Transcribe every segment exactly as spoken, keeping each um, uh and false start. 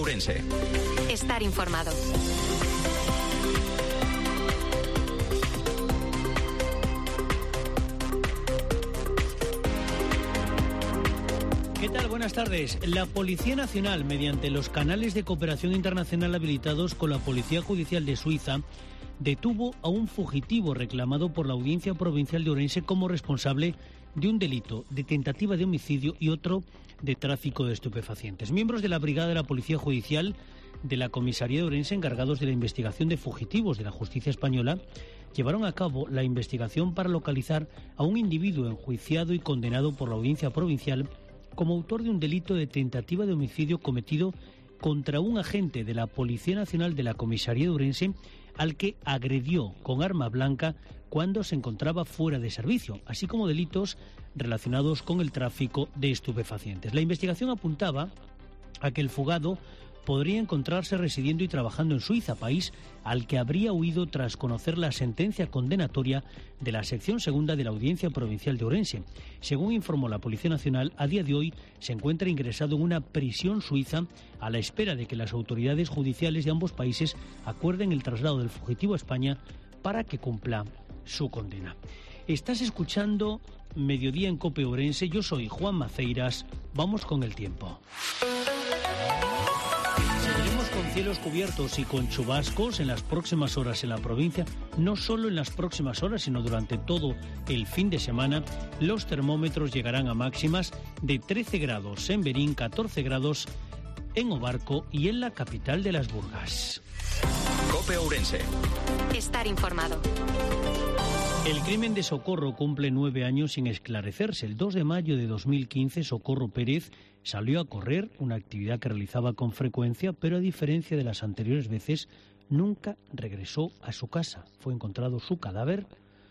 Ourense. Estar informado. ¿Qué tal? Buenas tardes. La Policía Nacional, mediante los canales de cooperación internacional habilitados con la Policía Judicial de Suiza, detuvo a un fugitivo reclamado por la Audiencia Provincial de Ourense como responsable de un delito de tentativa de homicidio y otro de tráfico de estupefacientes. Miembros de la Brigada de la Policía Judicial de la Comisaría de Ourense, encargados de la investigación de fugitivos de la justicia española, llevaron a cabo la investigación para localizar a un individuo enjuiciado y condenado por la Audiencia Provincial como autor de un delito de tentativa de homicidio cometido contra un agente de la Policía Nacional de la Comisaría de Ourense al que agredió con arma blanca cuando se encontraba fuera de servicio, así como delitos relacionados con el tráfico de estupefacientes. La investigación apuntaba a que el fugado podría encontrarse residiendo y trabajando en Suiza, país al que habría huido tras conocer la sentencia condenatoria de la sección segunda de la Audiencia Provincial de Ourense. Según informó la Policía Nacional, a día de hoy se encuentra ingresado en una prisión suiza a la espera de que las autoridades judiciales de ambos países acuerden el traslado del fugitivo a España para que cumpla su condena. Estás escuchando Mediodía en COPE Ourense. Yo soy Juan Maceiras. Vamos con el tiempo. Con cielos cubiertos y con chubascos en las próximas horas en la provincia, no solo en las próximas horas, sino durante todo el fin de semana, los termómetros llegarán a máximas de trece grados en Berín, catorce grados en Obarco y en la capital de las Burgas. COPE Ourense. Estar informado. El crimen de Socorro cumple nueve años sin esclarecerse. El dos de mayo de dos mil quince, Socorro Pérez salió a correr, una actividad que realizaba con frecuencia, pero a diferencia de las anteriores veces, nunca regresó a su casa. Fue encontrado su cadáver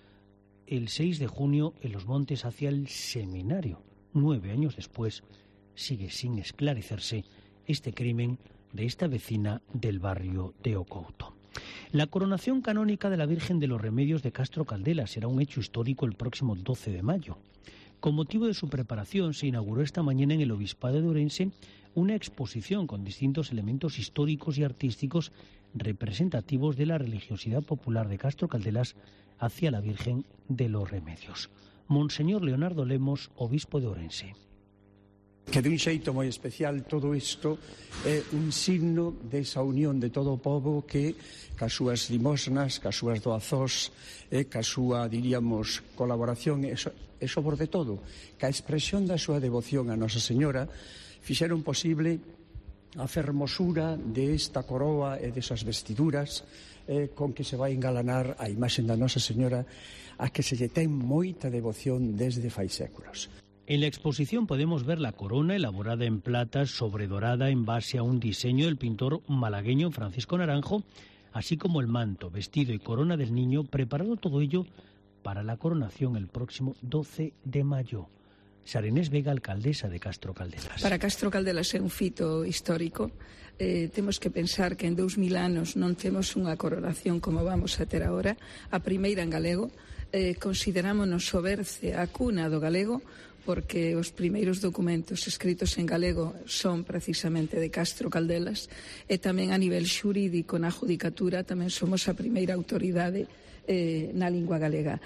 el seis de junio en los montes hacia el seminario. Nueve años después, sigue sin esclarecerse este crimen de esta vecina del barrio de Ocouto. La coronación canónica de la Virgen de los Remedios de Castro Caldelas será un hecho histórico el próximo doce de mayo. Con motivo de su preparación, se inauguró esta mañana en el Obispado de Ourense una exposición con distintos elementos históricos y artísticos representativos de la religiosidad popular de Castro Caldelas hacia la Virgen de los Remedios. Monseñor Leonardo Lemos, obispo de Ourense. Que de un xeito moi especial todo isto é un signo desa unión de todo o pobo que cas súas limosnas, cas súas doazós e cas súa, diríamos, colaboración e, so, e sobre de todo, ca expresión da súa devoción a Nosa Señora fixeron posible a fermosura desta coroa e desas vestiduras eh, con que se vai engalanar a imaxe da Nosa Señora a que se lle ten moita devoción desde fai séculos. En la exposición podemos ver la corona elaborada en plata sobredorada en base a un diseño del pintor malagueño Francisco Naranjo, así como el manto, vestido y corona del niño, preparado todo ello para la coronación el próximo doce de mayo. Sarenés Vega, alcaldesa de Castro Caldelas. Para Castro Caldelas é un fito histórico. Eh, temos que pensar que en dous mil anos non temos unha coronación como vamos a ter agora, a primeira en galego. Eh, considerámonos o berce a cuna do galego, porque os primeiros documentos escritos en galego son precisamente de Castro Caldelas, e tamén a nivel xurídico na judicatura tamén somos a primeira autoridade eh, na lingua galega.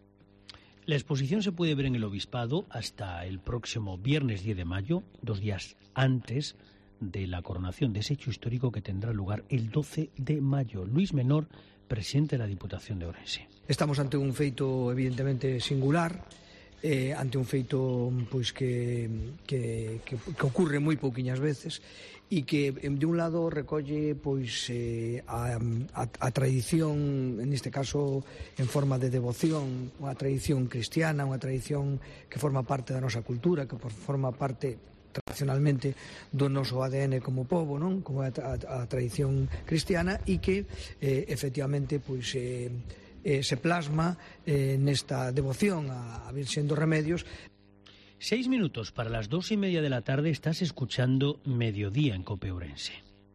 La exposición se puede ver en el Obispado hasta el próximo viernes diez de mayo, dos días antes de la coronación de ese hecho histórico que tendrá lugar el doce de mayo. Luis Menor, presidente de la Diputación de Ourense. Estamos ante un feito evidentemente singular, eh, ante un feito pois que, que, que, que ocurre moi pouquiñas veces e que de un lado recolle pois eh, a, a, a tradición, en este caso en forma de devoción, unha tradición cristiana, unha tradición que forma parte da nosa cultura, que forma parte tradicionalmente do noso A D N como pobo, non? Como a, a, a tradición cristiana, e que eh, efectivamente pois eh, eh, se plasma eh, nesta devoción á Virxen dos Remedios. Seis minutos para las dos y media de la tarde. Estás escuchando Mediodía en COPE Ourense.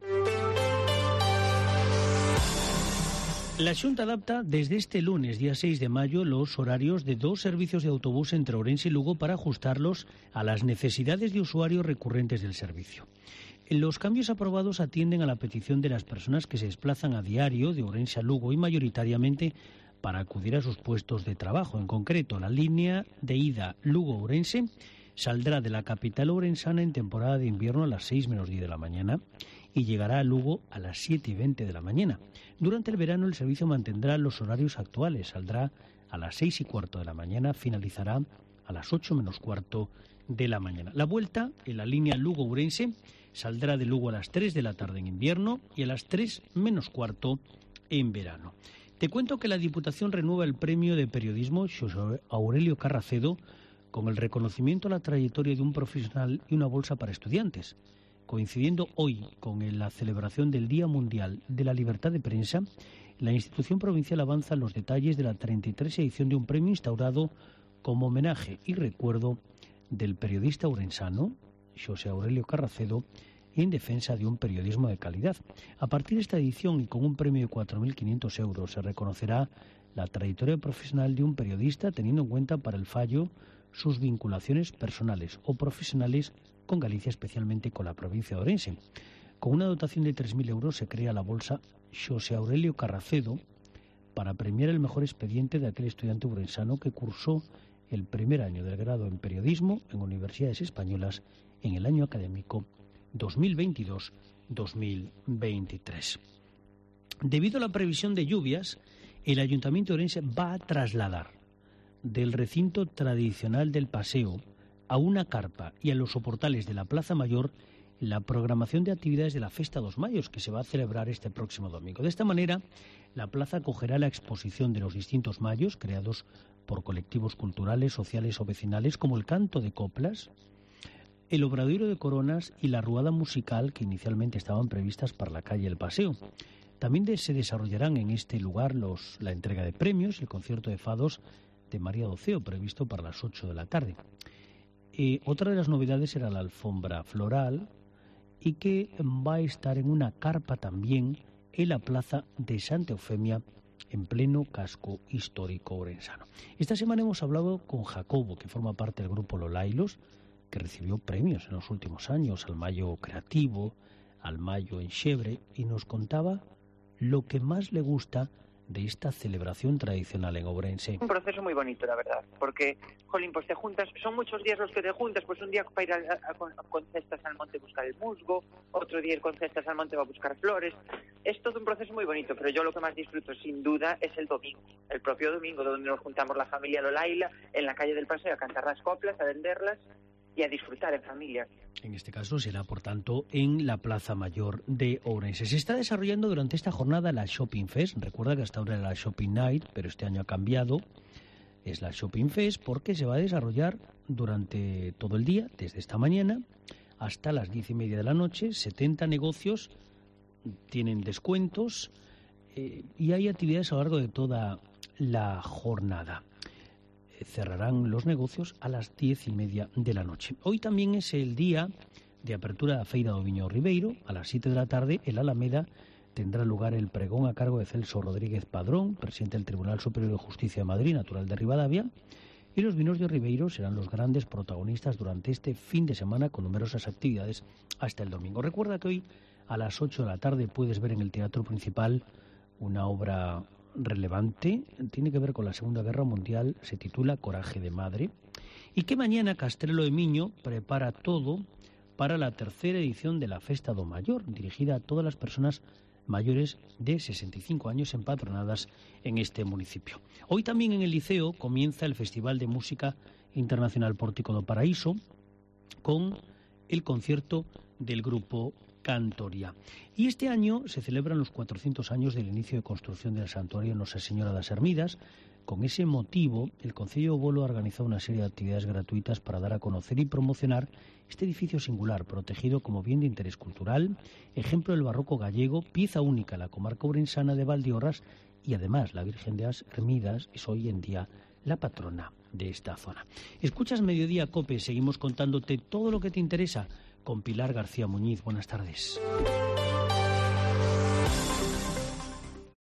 La Xunta adapta desde este lunes, día seis de mayo, los horarios de dos servicios de autobús entre Ourense y Lugo para ajustarlos a las necesidades de usuarios recurrentes del servicio. Los cambios aprobados atienden a la petición de las personas que se desplazan a diario de Ourense a Lugo y mayoritariamente para acudir a sus puestos de trabajo. En concreto, la línea de ida Lugo-Ourense saldrá de la capital ourensana en temporada de invierno a las seis menos diez de la mañana y llegará a Lugo a las siete y veinte de la mañana. Durante el verano el servicio mantendrá los horarios actuales, saldrá a las seis y cuarto de la mañana, finalizará a las ocho menos cuarto de la mañana. La vuelta en la línea Lugo-Ourense saldrá de Lugo a las tres de la tarde en invierno y a las tres menos cuarto en verano. Te cuento que la Diputación renueva el premio de periodismo Xosé Aurelio Carracedo con el reconocimiento a la trayectoria de un profesional y una bolsa para estudiantes. Coincidiendo hoy con la celebración del Día Mundial de la Libertad de Prensa, la institución provincial avanza los detalles de la treinta y tercera edición de un premio instaurado como homenaje y recuerdo del periodista ourensano Xosé Aurelio Carracedo en defensa de un periodismo de calidad. A partir de esta edición y con un premio de cuatro mil quinientos euros se reconocerá la trayectoria profesional de un periodista teniendo en cuenta para el fallo sus vinculaciones personales o profesionales con Galicia, especialmente con la provincia de Ourense. Con una dotación de tres mil euros se crea la bolsa Xosé Aurelio Carracedo para premiar el mejor expediente de aquel estudiante ourensano que cursó el primer año del grado en periodismo en universidades españolas en el año académico dos mil veintidós dos mil veintitrés. Debido a la previsión de lluvias, el Ayuntamiento de Ourense va a trasladar del recinto tradicional del paseo a una carpa y a los soportales de la Plaza Mayor la programación de actividades de la Festa dos Mayos, que se va a celebrar este próximo domingo. De esta manera, la plaza acogerá la exposición de los distintos mayos creados por colectivos culturales, sociales o vecinales, como el canto de coplas, el obradoiro de coronas y la ruada musical que inicialmente estaban previstas para la calle El Paseo. También de, se desarrollarán en este lugar los, la entrega de premios y el concierto de fados de María Doceo, previsto para las ocho de la tarde. Eh, otra de las novedades era la alfombra floral y que va a estar en una carpa también en la plaza de Santa Eufemia, en pleno casco histórico ourensano. Esta semana hemos hablado con Jacobo, que forma parte del grupo Lolailos, que recibió premios en los últimos años, al Mayo Creativo, al Mayo en Xebre, y nos contaba lo que más le gusta de esta celebración tradicional en Ourense. Un proceso muy bonito, la verdad, porque, jolín, pues te juntas, son muchos días los que te juntas, pues un día para ir a, a, a, con cestas al monte a buscar el musgo, otro día ir con cestas al monte va a buscar flores. Es todo un proceso muy bonito, pero yo lo que más disfruto, sin duda, es el domingo, el propio domingo, donde nos juntamos la familia Lolaila en la calle del Paseo a cantar las coplas, a venderlas y a disfrutar en familia. En este caso será, por tanto, en la Plaza Mayor de Ourense. Se está desarrollando durante esta jornada la Shopping Fest. Recuerda que hasta ahora era la Shopping Night, pero este año ha cambiado. Es la Shopping Fest porque se va a desarrollar durante todo el día, desde esta mañana hasta las diez y media de la noche. setenta negocios tienen descuentos eh, y hay actividades a lo largo de toda la jornada. Cerrarán los negocios a las diez y media de la noche. Hoy también es el día de apertura da Feira do Viño Ribeiro. A las siete de la tarde, en la Alameda, tendrá lugar el pregón a cargo de Celso Rodríguez Padrón, presidente del Tribunal Superior de Justicia de Madrid, natural de Ribadavia, y los vinos de Ribeiro serán los grandes protagonistas durante este fin de semana con numerosas actividades hasta el domingo. Recuerda que hoy a las ocho de la tarde puedes ver en el Teatro Principal una obra relevante, tiene que ver con la Segunda Guerra Mundial, se titula Coraje de Madre, y que mañana Castrelo de Miño prepara todo para la tercera edición de la Festa do Mayor, dirigida a todas las personas mayores de sesenta y cinco años empadronadas en este municipio. Hoy también en el Liceo comienza el Festival de Música Internacional Pórtico do Paraíso con el concierto del grupo Cantoria. Y este año se celebran los cuatrocientos años del inicio de construcción del santuario Nosa Señora das Ermidas. Con ese motivo, el Concello de Bolo ha organizado una serie de actividades gratuitas para dar a conocer y promocionar este edificio singular, protegido como bien de interés cultural, ejemplo del barroco gallego, pieza única en la comarca ourensana de Valdeorras, y además la Virgen de las Ermidas es hoy en día la patrona de esta zona. Escuchas Mediodía Cope, seguimos contándote todo lo que te interesa con Pilar García Muñiz. Buenas tardes.